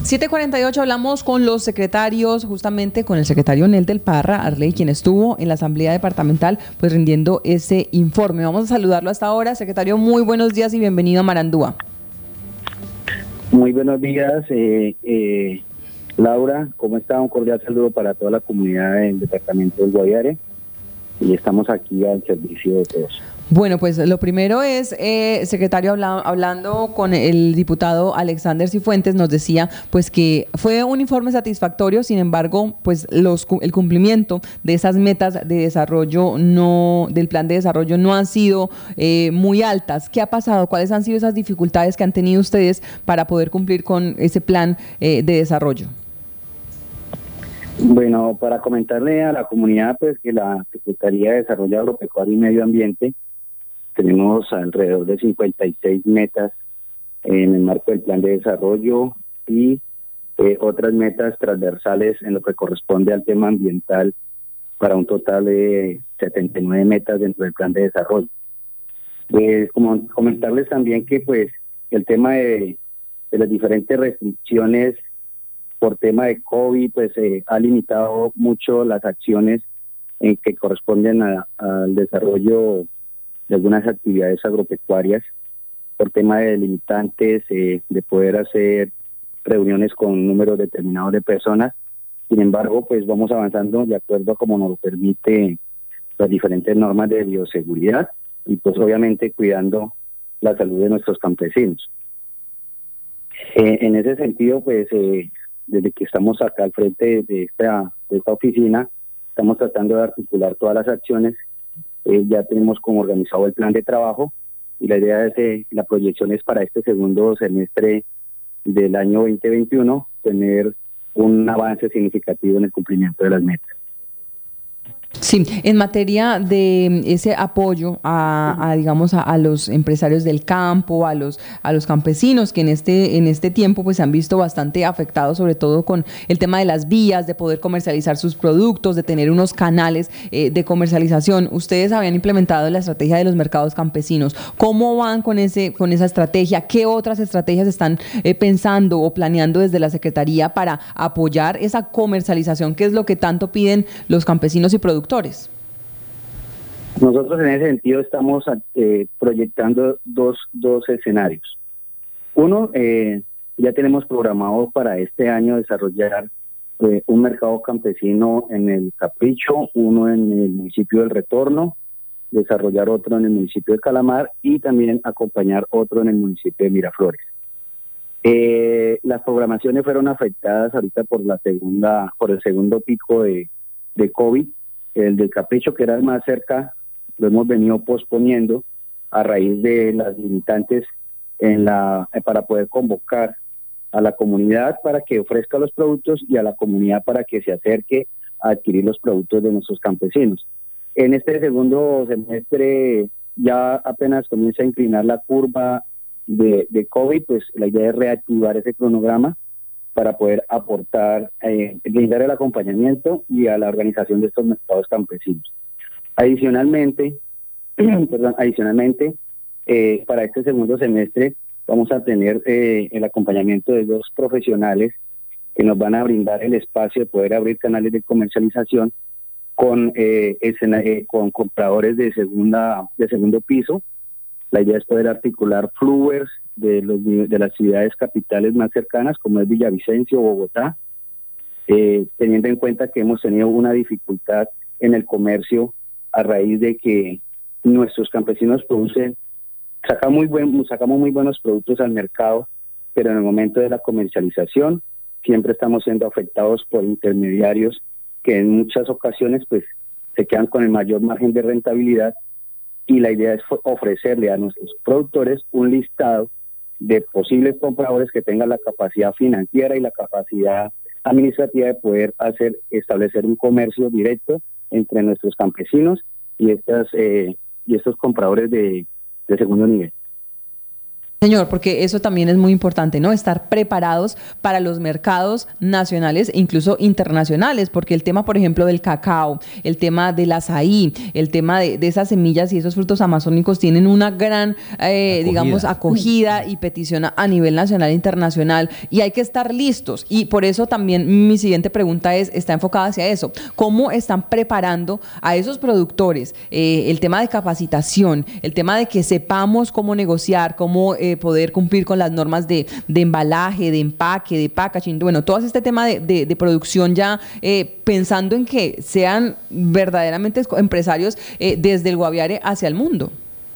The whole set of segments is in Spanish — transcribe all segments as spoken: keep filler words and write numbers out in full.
siete cuarenta y ocho, hablamos con los secretarios, justamente con el secretario Nelder Parra Arley, quien estuvo en la Asamblea Departamental, pues rindiendo ese informe. Vamos a saludarlo hasta ahora. Secretario, muy buenos días y bienvenido a Marandúa. Muy buenos días, eh, eh, Laura, ¿cómo está? Un cordial saludo para toda la comunidad del departamento del Guaviare, y estamos aquí al servicio de todos. Bueno, pues lo primero es, eh, secretario, habla, hablando con el diputado Alexander Cifuentes, nos decía pues que fue un informe satisfactorio, sin embargo, pues los el cumplimiento de esas metas de desarrollo no del plan de desarrollo no han sido eh, muy altas. ¿Qué ha pasado? ¿Cuáles han sido esas dificultades que han tenido ustedes para poder cumplir con ese plan eh, de desarrollo? Bueno, para comentarle a la comunidad pues que la Secretaría de Desarrollo Agropecuario y Medio Ambiente tenemos alrededor de cincuenta y seis metas en el marco del plan de desarrollo y eh, otras metas transversales en lo que corresponde al tema ambiental, para un total de setenta y nueve metas dentro del plan de desarrollo. Eh, como comentarles también que pues el tema de, de las diferentes restricciones por tema de COVID pues eh, ha limitado mucho las acciones en que corresponden a, al desarrollo de algunas actividades agropecuarias, por tema de limitantes, eh, de poder hacer reuniones con números determinados de personas. Sin embargo, pues vamos avanzando de acuerdo a como nos lo permite las diferentes normas de bioseguridad y pues obviamente cuidando la salud de nuestros campesinos. Eh, en ese sentido, pues eh, desde que estamos acá al frente de esta, de esta oficina, estamos tratando de articular todas las acciones. Eh, ya tenemos como organizado el plan de trabajo y la idea es, eh, la proyección es para este segundo semestre del año veinte veintiuno tener un avance significativo en el cumplimiento de las metas. Sí, en materia de ese apoyo a, a digamos, a, a los empresarios del campo, a los a los campesinos que en este en este tiempo pues se han visto bastante afectados, sobre todo con el tema de las vías, de poder comercializar sus productos, de tener unos canales eh, de comercialización. Ustedes habían implementado la estrategia de los mercados campesinos. ¿Cómo van con ese con esa estrategia? ¿Qué otras estrategias están eh, pensando o planeando desde la Secretaría para apoyar esa comercialización, que es lo que tanto piden los campesinos y productores? Nosotros en ese sentido estamos eh, proyectando dos, dos escenarios. Uno, eh, ya tenemos programado para este año desarrollar eh, un mercado campesino en el Capricho, uno en el municipio del Retorno, desarrollar otro en el municipio de Calamar y también acompañar otro en el municipio de Miraflores. Eh, las programaciones fueron afectadas ahorita por la segunda, por el segundo pico de, de COVID. El del Capricho, que era el más cerca, lo hemos venido posponiendo a raíz de las limitantes en la para poder convocar a la comunidad para que ofrezca los productos y a la comunidad para que se acerque a adquirir los productos de nuestros campesinos. En este segundo semestre ya apenas comienza a inclinar la curva de, de COVID, pues la idea es reactivar ese cronograma para poder aportar, eh, brindar el acompañamiento y a la organización de estos mercados campesinos. Adicionalmente, perdón, adicionalmente, eh, para este segundo semestre vamos a tener eh, el acompañamiento de dos profesionales que nos van a brindar el espacio de poder abrir canales de comercialización con, eh, escena, eh, con compradores de segunda de segundo piso. La idea es poder articular fluers de, los, de las ciudades capitales más cercanas, como es Villavicencio o Bogotá, eh, teniendo en cuenta que hemos tenido una dificultad en el comercio a raíz de que nuestros campesinos producen, sacan muy buen, sacamos muy buenos productos al mercado, pero en el momento de la comercialización siempre estamos siendo afectados por intermediarios que en muchas ocasiones pues se quedan con el mayor margen de rentabilidad, y la idea es ofrecerle a nuestros productores un listado de posibles compradores que tengan la capacidad financiera y la capacidad administrativa de poder hacer establecer un comercio directo entre nuestros campesinos y estas eh, y estos compradores de, de segundo nivel. Señor, porque eso también es muy importante, ¿no? Estar preparados para los mercados nacionales e incluso internacionales, porque el tema, por ejemplo, del cacao, el tema del azaí, el tema de, de esas semillas y esos frutos amazónicos tienen una gran, eh, acogida. digamos, acogida y petición a, a nivel nacional e internacional, y hay que estar listos. Y por eso también mi siguiente pregunta es, está enfocada hacia eso. ¿Cómo están preparando a esos productores? Eh, el tema de capacitación, el tema de que sepamos cómo negociar, cómo eh, poder cumplir con las normas de, de embalaje, de empaque, de packaging, bueno, todo este tema de, de, de producción ya eh, pensando en que sean verdaderamente empresarios eh, desde el Guaviare hacia el mundo.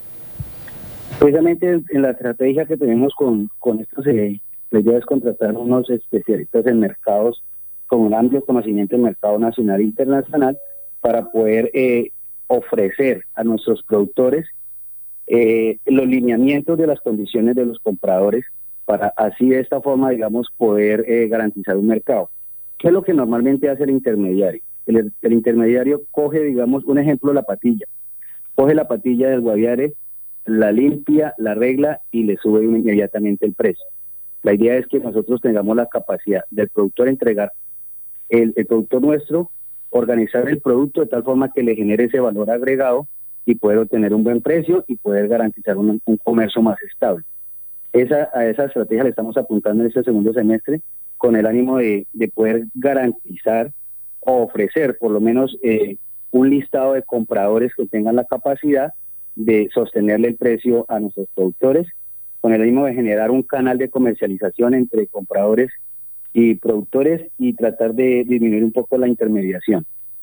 Precisamente en la estrategia que tenemos con, con esto, se la idea es contratar unos especialistas en mercados con un amplio conocimiento del mercado nacional e internacional para poder eh, ofrecer a nuestros productores Eh, los lineamientos de las condiciones de los compradores para así de esta forma, digamos, poder eh, garantizar un mercado. ¿Qué es lo que normalmente hace el intermediario? El, el intermediario coge, digamos, un ejemplo, la patilla. Coge la patilla del Guaviare, la limpia, la arregla y le sube inmediatamente el precio. La idea es que nosotros tengamos la capacidad del productor entregar el, el producto nuestro, organizar el producto de tal forma que le genere ese valor agregado y poder obtener un buen precio y poder garantizar un, un comercio más estable. Esa, a esa estrategia le estamos apuntando en este segundo semestre con el ánimo de, de poder garantizar o ofrecer por lo menos eh, un listado de compradores que tengan la capacidad de sostenerle el precio a nuestros productores, con el ánimo de generar un canal de comercialización entre compradores y productores y tratar de disminuir un poco la intermediación.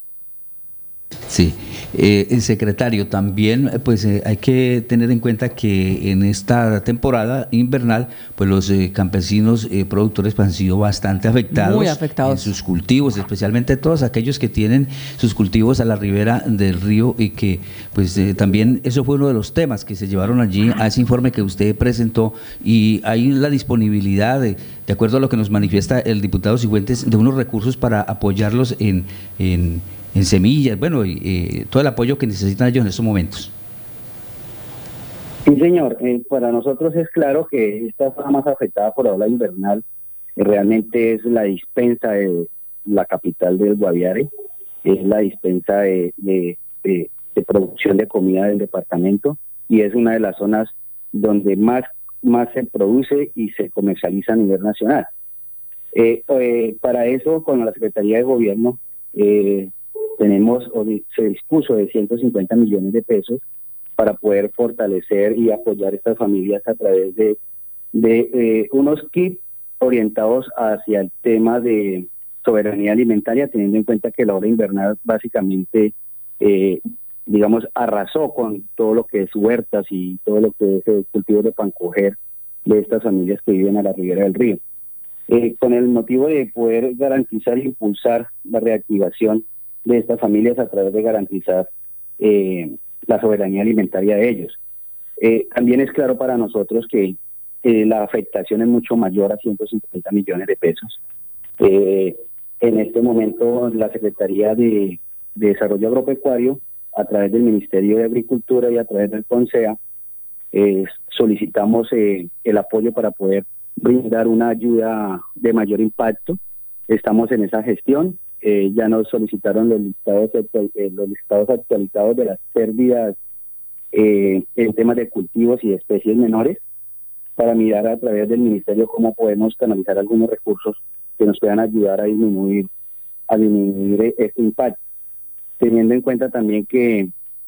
Sí, eh, el secretario, también pues eh, hay que tener en cuenta que en esta temporada invernal pues los eh, campesinos eh, productores pues, han sido bastante afectados, Muy afectados en sus cultivos, especialmente todos aquellos que tienen sus cultivos a la ribera del río y que pues eh, también eso fue uno de los temas que se llevaron allí a ese informe que usted presentó, y hay la disponibilidad de, de acuerdo a lo que nos manifiesta el diputado Sigüentes, de unos recursos para apoyarlos en, en en semillas, bueno, y eh, todo el apoyo que necesitan ellos en estos momentos. Sí, señor. Eh, para nosotros es claro que esta zona más afectada por la ola invernal eh, realmente es la dispensa de la capital del Guaviare, es la dispensa de, de, de, de producción de comida del departamento, y es una de las zonas donde más, más se produce y se comercializa a nivel nacional. Eh, eh, para eso, con la Secretaría de Gobierno, eh, tenemos, o se dispuso de ciento cincuenta millones de pesos para poder fortalecer y apoyar a estas familias a través de, de eh, unos kits orientados hacia el tema de soberanía alimentaria, teniendo en cuenta que la ola invernal básicamente, eh, digamos, arrasó con todo lo que es huertas y todo lo que es el cultivo de pancoger de estas familias que viven a la ribera del río. Eh, con el motivo de poder garantizar e impulsar la reactivación de estas familias a través de garantizar eh, la soberanía alimentaria de ellos. Eh, también es claro para nosotros que eh, la afectación es mucho mayor a ciento cincuenta millones de pesos. Eh, en este momento la Secretaría de, de Desarrollo Agropecuario, a través del Ministerio de Agricultura y a través del CONSEA, eh, solicitamos eh, el apoyo para poder brindar una ayuda de mayor impacto. Estamos en esa gestión. Eh, ya nos solicitaron los listados, eh, los listados actualizados de las pérdidas eh, en temas de cultivos y de especies menores, para mirar a través del ministerio cómo podemos canalizar algunos recursos que nos puedan ayudar a disminuir, a disminuir este impacto, teniendo en cuenta también que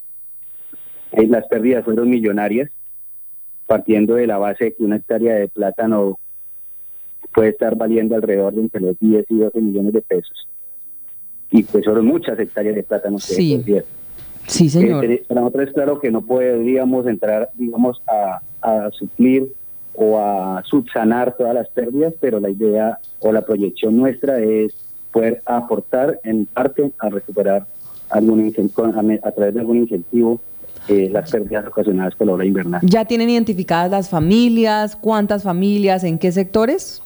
eh, las pérdidas fueron millonarias, partiendo de la base de que una hectárea de plátano puede estar valiendo alrededor de entre los diez y doce millones de pesos. Y pues son muchas hectáreas de plátano que sí. se Sí, señor. Eh, para nosotros es claro que no podríamos entrar, digamos, a, a suplir o a subsanar todas las pérdidas, pero la idea o la proyección nuestra es poder aportar en parte a recuperar algún incentivo, a, a través de algún incentivo eh, las pérdidas ocasionadas por la ola invernal. ¿Ya tienen identificadas las familias? ¿Cuántas familias? ¿En qué sectores?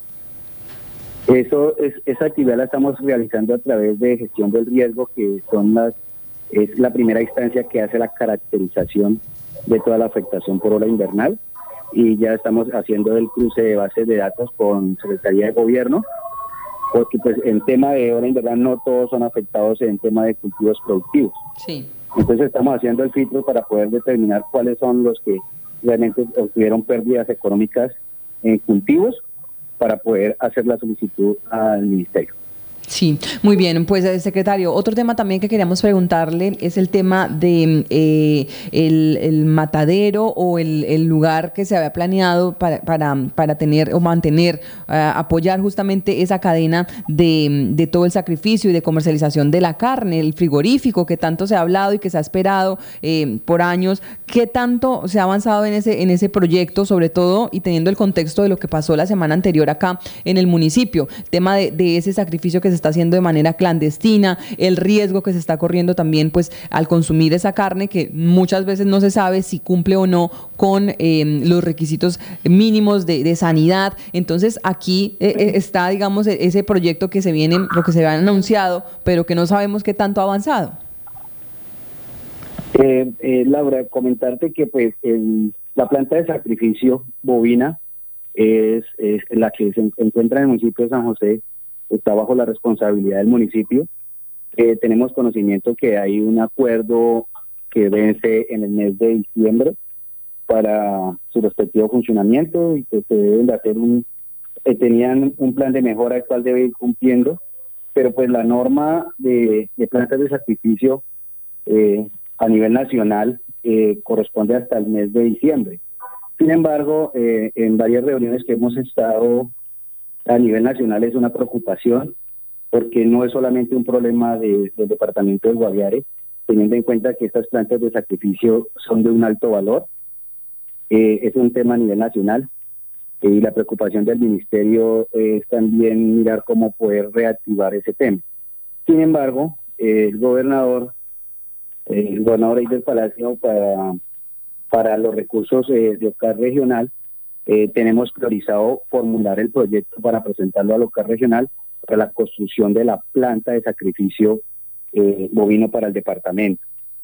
Eso es, esa actividad la estamos realizando a través de gestión del riesgo, que son las es la primera instancia que hace la caracterización de toda la afectación por ola invernal. y ya estamos haciendo el cruce de bases de datos con Secretaría de Gobierno, porque pues en tema de hora en verdad no todos son afectados en tema de cultivos productivos. Sí. Entonces estamos haciendo el filtro para poder determinar cuáles son los que realmente obtuvieron pérdidas económicas en cultivos para poder hacer la solicitud al ministerio. Sí, muy bien. Pues, secretario, otro tema también que queríamos preguntarle es el tema de eh, el, el matadero o el, el lugar que se había planeado para, para, para tener o mantener, uh, apoyar justamente esa cadena de, de todo el sacrificio y de comercialización de la carne, el frigorífico que tanto se ha hablado y que se ha esperado eh, por años. ¿Qué tanto se ha avanzado en ese, en ese proyecto, sobre todo y teniendo el contexto de lo que pasó la semana anterior acá en el municipio? Tema de, de ese sacrificio que se está haciendo de manera clandestina, el riesgo que se está corriendo también pues al consumir esa carne que muchas veces no se sabe si cumple o no con eh, los requisitos mínimos de, de sanidad. Entonces aquí eh, está, digamos, ese proyecto que se viene, lo que se había anunciado, pero que no sabemos qué tanto ha avanzado. Eh, eh, Laura, comentarte que pues el, la planta de sacrificio bovina es, es la que se encuentra en el municipio de San José, está bajo la responsabilidad del municipio. Eh, tenemos conocimiento que hay un acuerdo que vence en el mes de diciembre para su respectivo funcionamiento y que se deben de hacer un, eh, tenían un plan de mejora el cual debe ir cumpliendo, pero pues la norma de, de plantas de sacrificio eh, a nivel nacional eh, corresponde hasta el mes de diciembre. Sin embargo, eh, en varias reuniones que hemos estado a nivel nacional es una preocupación porque no es solamente un problema de, del departamento del Guaviare, teniendo en cuenta que estas plantas de sacrificio son de un alto valor. Eh, es un tema a nivel nacional eh, y la preocupación del ministerio eh, es también mirar cómo poder reactivar ese tema. Sin embargo, eh, el gobernador, eh, el gobernador ahí del Palacio para, para los recursos eh, de OCAR regional, Eh, tenemos priorizado formular el proyecto para presentarlo al OCAR regional para la construcción de la planta de sacrificio eh, bovino para el departamento.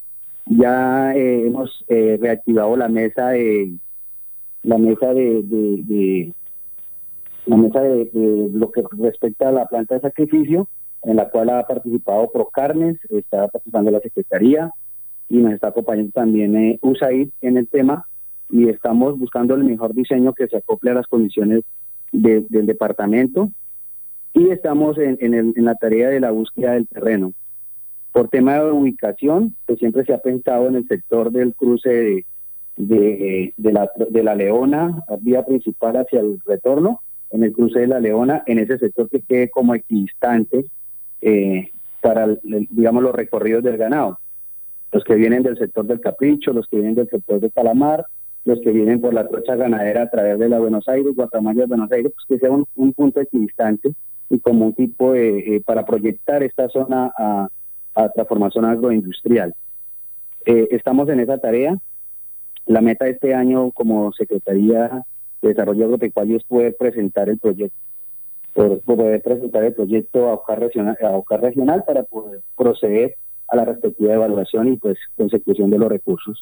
Ya eh, hemos eh, reactivado la mesa de la mesa de, de, de la mesa de, de lo que respecta a la planta de sacrificio, en la cual ha participado Procarnes, está participando la Secretaría y nos está acompañando también eh, U S A I D en el tema. Y estamos buscando el mejor diseño que se acople a las condiciones de, del departamento y estamos en, en, el, en la tarea de la búsqueda del terreno. Por tema de ubicación, pues siempre se ha pensado en el sector del cruce de, de, de, la, de la Leona, vía principal hacia el retorno, en el cruce de la Leona, en ese sector que quede como equidistante eh, para, el, digamos, los recorridos del ganado. Los que vienen del sector del Capricho, los que vienen del sector de Calamar, los que vienen por la trocha ganadera a través de la Buenos Aires, Guatemala de Buenos Aires, pues que sea un, un punto equidistante y como un tipo de, eh, para proyectar esta zona a, a transformación agroindustrial. Eh, estamos en esa tarea. La meta de este año como Secretaría de Desarrollo Agropecuario es poder presentar el proyecto, poder, poder presentar el proyecto a OCAR regional, a OCAR regional para poder proceder a la respectiva evaluación y pues consecución de los recursos.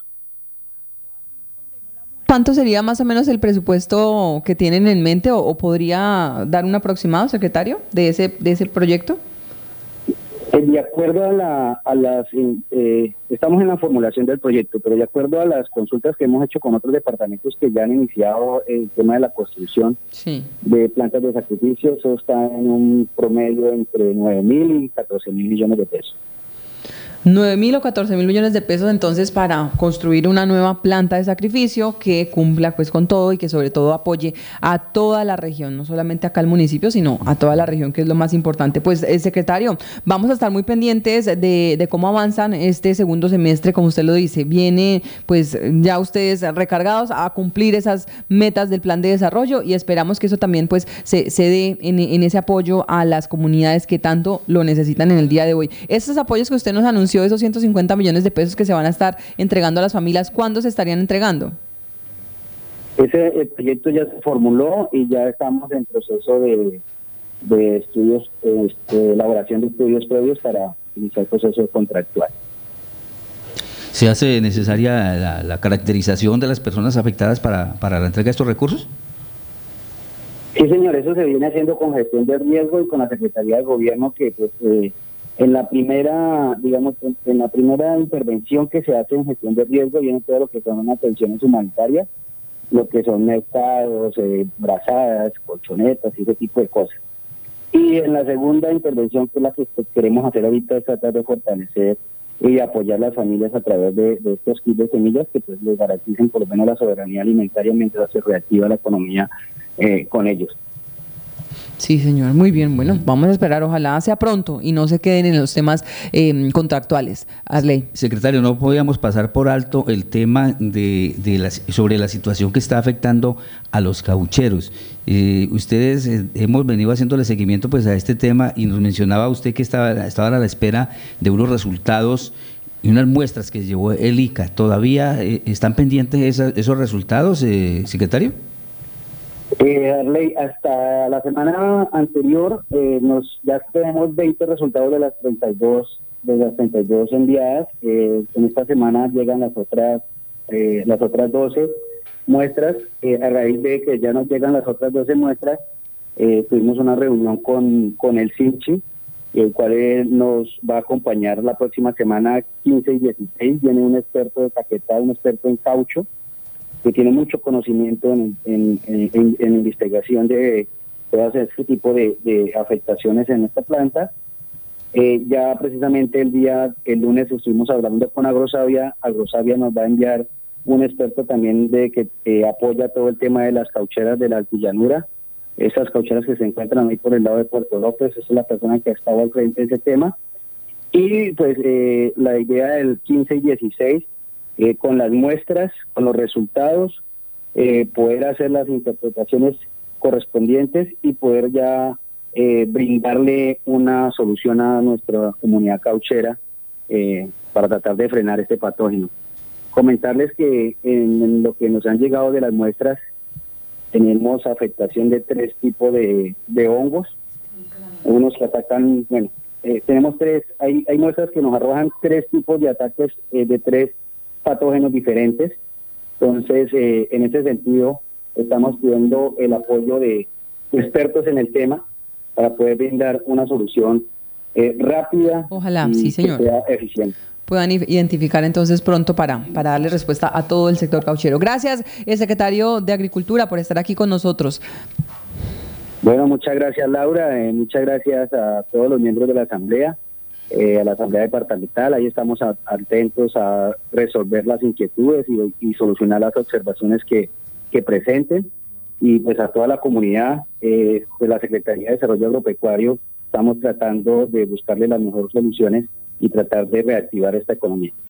¿Cuánto sería más o menos el presupuesto que tienen en mente o, o podría dar un aproximado, secretario, de ese de ese proyecto? De acuerdo a, la, a las, eh, estamos en la formulación del proyecto, pero de acuerdo a las consultas que hemos hecho con otros departamentos que ya han iniciado el tema de la construcción sí. de plantas de sacrificio, eso está en un promedio entre nueve mil y catorce mil millones de pesos. nueve mil o catorce mil millones de pesos entonces para construir una nueva planta de sacrificio que cumpla pues con todo y que sobre todo apoye a toda la región, no solamente acá al municipio, sino a toda la región, que es lo más importante. Pues, eh, secretario, vamos a estar muy pendientes de, de cómo avanzan este segundo semestre, como usted lo dice. Viene pues ya ustedes recargados a cumplir esas metas del plan de desarrollo y esperamos que eso también pues se, se dé en, en ese apoyo a las comunidades que tanto lo necesitan en el día de hoy. Estos apoyos que usted nos anunció, esos ciento cincuenta millones de pesos que se van a estar entregando a las familias, ¿cuándo se estarían entregando? Ese el proyecto ya se formuló y ya estamos en proceso de, de estudios, este, elaboración de estudios previos para iniciar el proceso contractual. ¿Se hace necesaria la, la caracterización de las personas afectadas para, para la entrega de estos recursos? Sí, señor, eso se viene haciendo con gestión de riesgo y con la Secretaría de Gobierno, que pues eh, en la primera, digamos, en, en la primera intervención que se hace en gestión de riesgo viene todo lo que son atenciones humanitarias, lo que son mercados, eh, brazadas, colchonetas y ese tipo de cosas. Y en la segunda intervención, que es la que pues, queremos hacer ahorita, es tratar de fortalecer y apoyar a las familias a través de, de estos kits de semillas que pues les garanticen por lo menos la soberanía alimentaria mientras se reactiva la economía eh, con ellos. Sí, señor, muy bien. Bueno, vamos a esperar, ojalá sea pronto y no se queden en los temas eh, contractuales. Arley. Secretario, no podíamos pasar por alto el tema de, de la, sobre la situación que está afectando a los caucheros. Eh, ustedes eh, hemos venido haciéndole seguimiento pues a este tema y nos mencionaba usted que estaba, estaban a la espera de unos resultados y unas muestras que llevó el I C A. ¿Todavía eh, están pendientes esa, esos resultados, eh, secretario? Eh, Arley, hasta la semana anterior eh, nos ya tenemos veinte resultados de las treinta y dos de las treinta y dos enviadas. Eh, en esta semana llegan las otras eh, las otras doce muestras. Eh, a raíz de que ya nos llegan las otras doce muestras, eh, tuvimos una reunión con con el SINCHI, el cual eh, nos va a acompañar la próxima semana quince y dieciséis. Viene un experto de Caquetá, un experto en caucho, que tiene mucho conocimiento en, en, en, en investigación de todas este tipo de, de afectaciones en esta planta. Eh, ya precisamente el día, el lunes estuvimos hablando con Agrosavia. Agrosavia nos va a enviar un experto también de que eh, apoya todo el tema de las caucheras de la altillanura, esas caucheras que se encuentran ahí por el lado de Puerto López. Esa es la persona que ha estado al frente de ese tema. Y pues eh, la idea del quince y dieciséis, Eh, con las muestras, con los resultados, eh, poder hacer las interpretaciones correspondientes y poder ya eh, brindarle una solución a nuestra comunidad cauchera eh, para tratar de frenar este patógeno. Comentarles que en, en lo que nos han llegado de las muestras tenemos afectación de tres tipos de, de hongos, unos que atacan, bueno, eh, tenemos tres, hay, hay muestras que nos arrojan tres tipos de ataques eh, de tres patógenos diferentes. Entonces, eh, en ese sentido, estamos pidiendo el apoyo de expertos en el tema para poder brindar una solución eh, rápida. Ojalá, y sí, señor, que sea eficiente. Puedan identificar entonces pronto para, para darle respuesta a todo el sector cauchero. Gracias, el secretario de Agricultura, por estar aquí con nosotros. Bueno, muchas gracias, Laura. Eh, muchas gracias a todos los miembros de la Asamblea. Eh, a la Asamblea Departamental, ahí estamos a, atentos a resolver las inquietudes y, y solucionar las observaciones que, que presenten, y pues a toda la comunidad, eh, pues la Secretaría de Desarrollo Agropecuario estamos tratando de buscarle las mejores soluciones y tratar de reactivar esta economía.